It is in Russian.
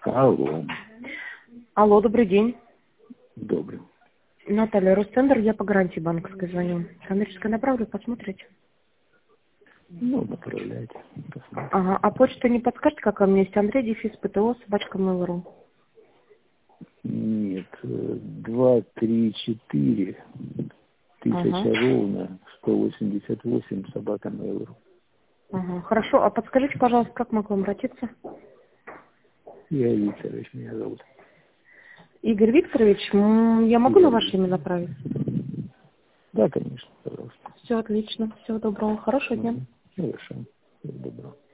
Алло. Алло, добрый день. Добрый. Наталья, Ростендер, я по гарантии банковской звоню. Коммерческое направлю, посмотрите. Ну, направляйте. Посмотрим. Ага, а почту не подскажете, как у меня есть? Андрей Дефис, ПТО, собачка Mail.ru. Нет, 234 Ага. тысяча ровно 188 собака Mail.ru. Ага, хорошо. А подскажите, пожалуйста, как могу обратиться? Я Викторович меня зовут. Игорь Викторович, я могу на Игорь ваше имя Викторович. направить? Да, конечно, пожалуйста. Все отлично. Всего доброго. Хорошего дня. Хорошо. Всего доброго.